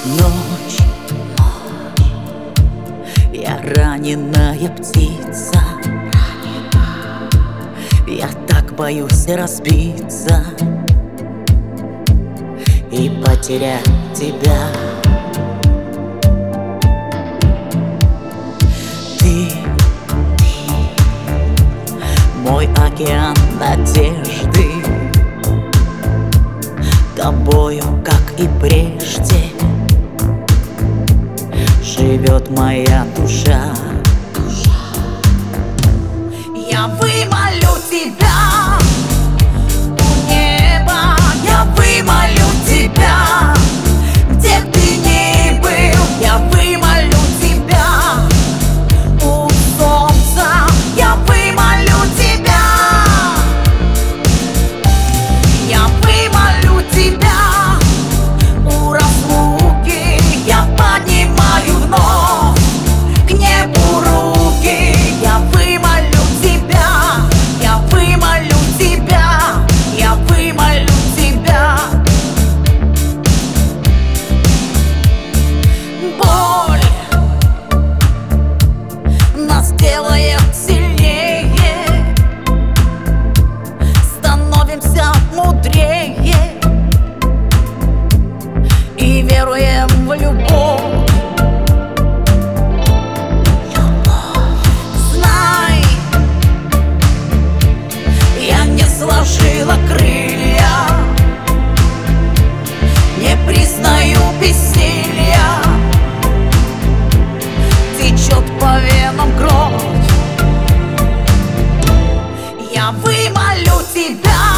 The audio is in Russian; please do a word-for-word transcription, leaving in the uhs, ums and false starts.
Ночь, я раненая птица, я так боюсь разбиться и потерять тебя. Ты, мой океан надежды, тобою, как и прежде, живет моя душа. Я вымолю тебя у неба, я вымолю тебя, где бы ты ни был, я вымолю тебя у солнца, я вымолю тебя, я вымолю тебя у разлуки, я поднимаю вновь к небу руки, я вымолю тебя, я вымолю тебя, я вымолю тебя. Боль нас делает сильнее, становимся мудрее и веруем в любовь. Знай, я не сложила крылья, не признаю бессилия, течет по венам кровь. Я вымолю тебя